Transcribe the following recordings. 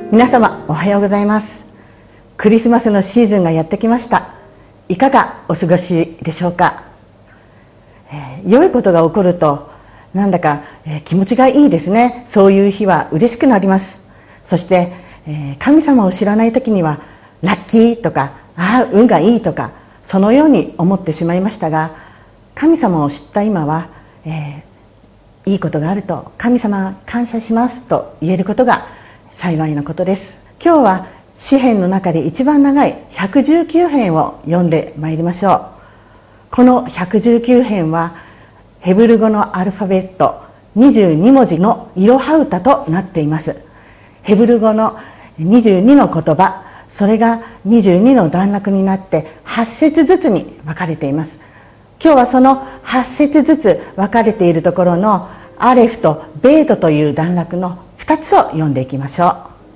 皆様おはようございます。クリスマスのシーズンがやってきました。いかがお過ごしでしょうか。良いことが起こるとなんだか、気持ちがいいですね。そういう日は嬉しくなります。そして、神様を知らない時にはラッキーとか運がいいとかそのように思ってしまいましたが、神様を知った今は、いいことがあると神様感謝しますと言えることが幸いなことです。今日は詩編の中で一番長い119編を読んでまいりましょう。この119編はヘブル語のアルファベット22文字のいろは歌となっています。ヘブル語の22の言葉、それが22の段落になって8節ずつに分かれています。今日はその8節ずつ分かれているところのアレフとベートという段落の2つを読んでいきましょ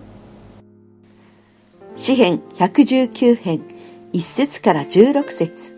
う。詩編119編1節から16節。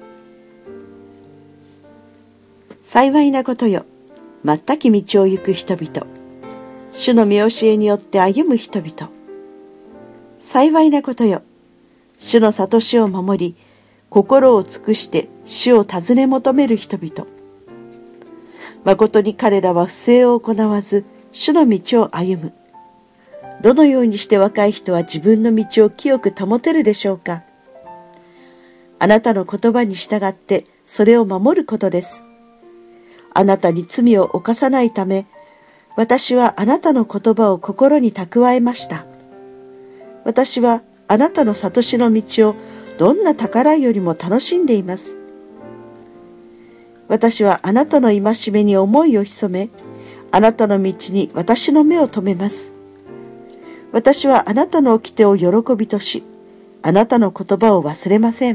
幸いなことよ、全き道を行く人々、主の見教えによって歩む人々。幸いなことよ、主の諭しを守り、心を尽くして主を尋ね求める人々。誠に彼らは不正を行わず、主の道を歩む。どのようにして若い人は自分の道を清く保てるでしょうか。あなたの言葉に従ってそれを守ることです。あなたに罪を犯さないため、私はあなたの言葉を心に蓄えました。私はあなたの悟しの道をどんな宝よりも楽しんでいます。私はあなたの戒めに思いを潜め、あなたの道に私の目を留めます。私はあなたの掟を喜びとし、あなたの言葉を忘れません。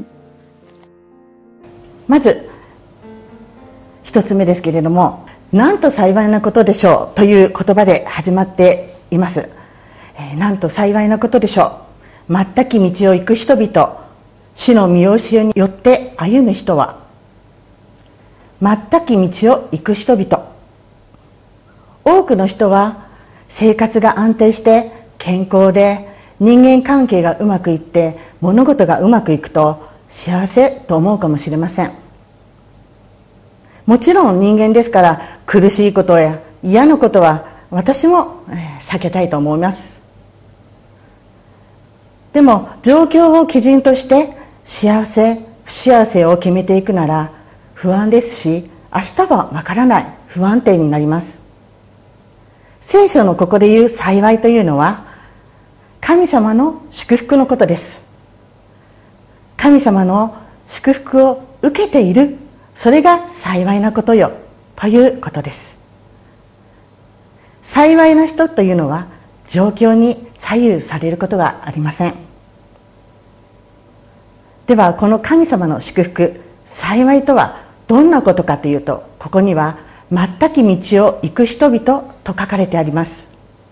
まず一つ目ですけれども、なんと幸いなことでしょうという言葉で始まっています。なんと幸いなことでしょう。全き道を行く人々、主の見教えによって歩む人は。全き道を行く人々。多くの人は生活が安定して健康で人間関係がうまくいって物事がうまくいくと幸せと思うかもしれません。もちろん人間ですから苦しいことや嫌なことは私も避けたいと思います。でも状況を基準として幸せ不幸せを決めていくなら不安ですし、明日はわからない不安定になります。聖書のここで言う幸いというのは神様の祝福のことです。神様の祝福を受けている、それが幸いなことよということです。幸いな人というのは状況に左右されることがありません。ではこの神様の祝福、幸いとはどんなことかというと、ここには全き道を行く人々と書かれてあります。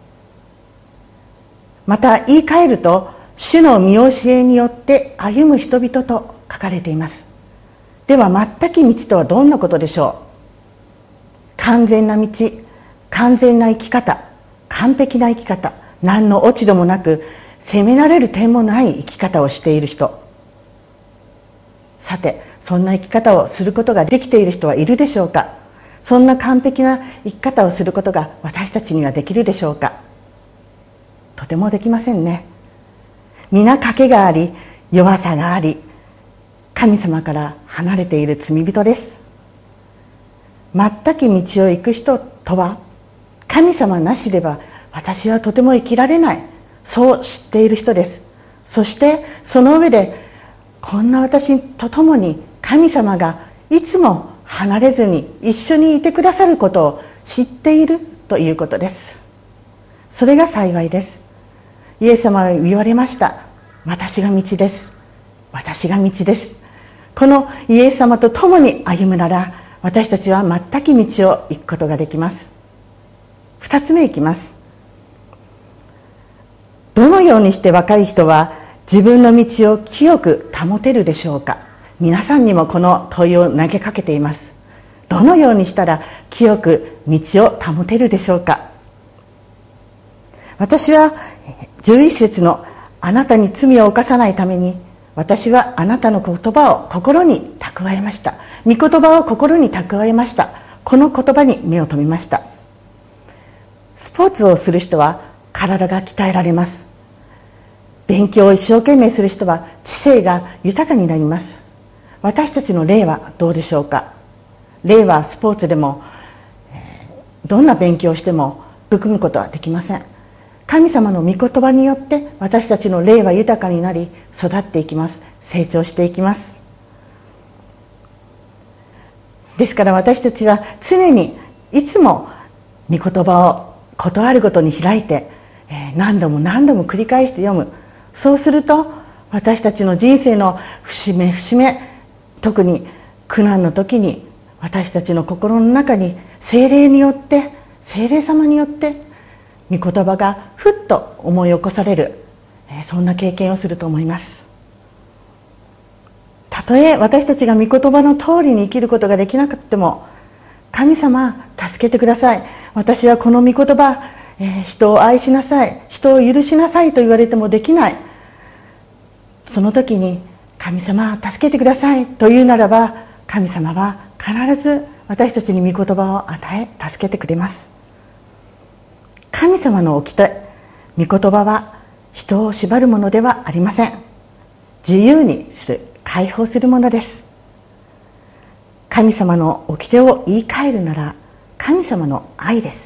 また言い換えると、主の見教えによって歩む人々と書かれています。では全き道とはどんなことでしょう。完全な道、完全な生き方、完璧な生き方、何の落ち度もなく責められる点もない生き方をしている人。さて、そんな生き方をすることができている人はいるでしょうか。そんな完璧な生き方をすることが私たちにはできるでしょうか。とてもできませんね。皆賭けがあり、弱さがあり、神様から離れている罪人です。全き道を行く人とは、神様なしでは私はとても生きられない、そう知っている人です。そしてその上で、こんな私と共に神様がいつも離れずに一緒にいてくださることを知っているということです。それが幸いです。イエス様は言われました。私が道です。私が道です。このイエス様と共に歩むなら、私たちは全き道を行くことができます。2つ目いきます。どのようにして若い人は自分の道を清く保てるでしょうか。皆さんにもこの問いを投げかけています。どのようにしたら清く道を保てるでしょうか。 私は11節のあなたに罪を犯さないために私はあなたの言葉を心に蓄えました。御言葉を心に蓄えました。この言葉に目を留めました。スポーツをする人は体が鍛えられます。勉強を一生懸命する人は知性が豊かになります。私たちの霊はどうでしょうか。霊はスポーツでもどんな勉強をしても含むことはできません。神様の御言葉によって私たちの霊は豊かになり育っていきます。成長していきます。ですから私たちは常にいつも御言葉をことあるごとに開いて何度も何度も繰り返して読む。そうすると私たちの人生の節目節目、特に苦難の時に私たちの心の中に聖霊によって、聖霊様によって御言葉がふっと思い起こされる、そんな経験をすると思います。たとえ私たちが御言葉の通りに生きることができなくても、神様助けてください、私はこの御言葉、人を愛しなさい、人を許しなさいと言われてもできない。その時に神様助けてくださいと言うならば、神様は必ず私たちに御言葉を与え助けてくれます。神様の掟、御言葉は人を縛るものではありません。自由にする、解放するものです。神様の掟を言い換えるなら神様の愛です。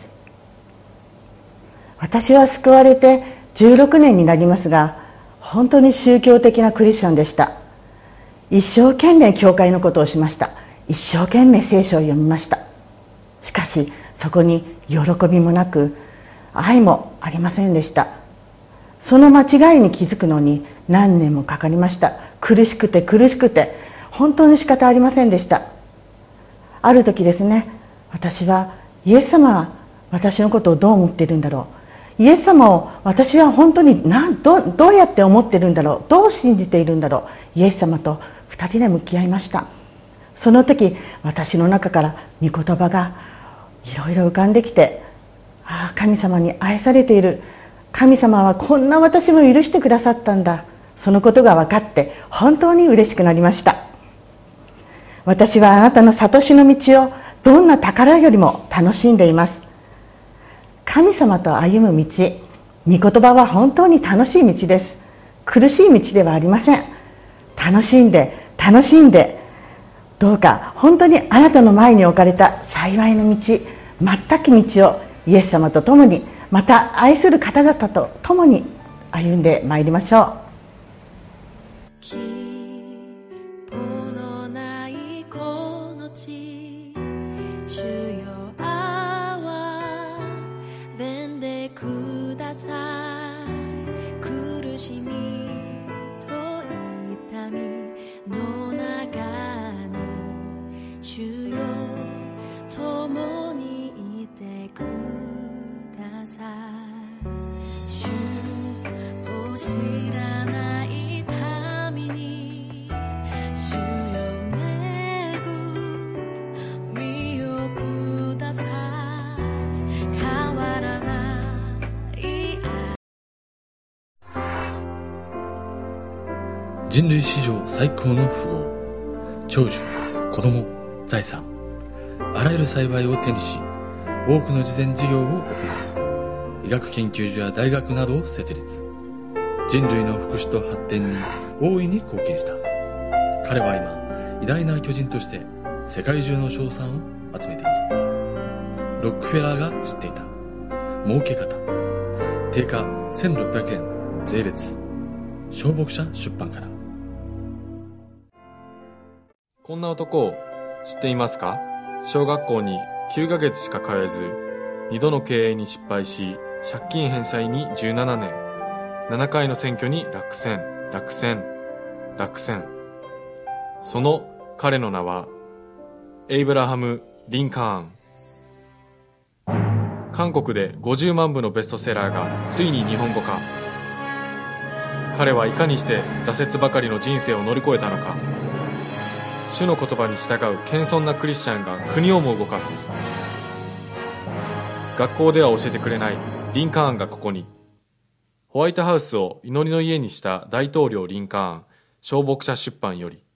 私は救われて16年になりますが、本当に宗教的なクリスチャンでした。一生懸命教会のことをしました。一生懸命聖書を読みました。しかしそこに喜びもなく愛もありませんでした。その間違いに気づくのに何年もかかりました。苦しくて苦しくて本当に仕方ありませんでした。ある時ですね、私はイエス様は私のことをどう思っているんだろう、イエス様を私は本当にどうやって思っているんだろう、どう信じているんだろう。イエス様と2人で向き合いました。その時私の中から御言葉がいろいろ浮かんできて、ああ神様に愛されている、神様はこんな私も許してくださったんだ、そのことが分かって本当に嬉しくなりました。私はあなたの悟しの道をどんな宝よりも楽しんでいます。神様と歩む道、御言葉は本当に楽しい道です。苦しい道ではありません。楽しんで楽しんで、どうか本当にあなたの前に置かれた幸いの道、全く道をイエス様と共に、また愛する方々と共に歩んでまいりましょう。 希望のないこの地、主よ憐れんでください。苦しみと痛みの中に主よ共にいてください。主を知らない民に主よ恵みをください。変わらない愛。 人類史上最高の富豪、長寿、子供、財産、あらゆる幸いを手にし、多くの慈善事業を行い、医学研究所や大学などを設立、人類の福祉と発展に大いに貢献した。彼は今、偉大な巨人として世界中の称賛を集めている。ロックフェラーが知っていた儲け方、定価1600円税別、小牧社出版から。 こんな男を知っていますか？小学校に9ヶ月しか通えず、2度の経営に失敗し、借金返済に17年、7回の選挙に落選。その彼の名は、エイブラハム・リンカーン。韓国で50万部のベストセラーがついに日本語化。彼はいかにして挫折ばかりの人生を乗り越えたのか。主の言葉に従う謙遜なクリスチャンが国をも動かす。学校では教えてくれないリンカーンがここに。 ホワイトハウスを祈りの家にした大統領リンカーン、小牧者出版より。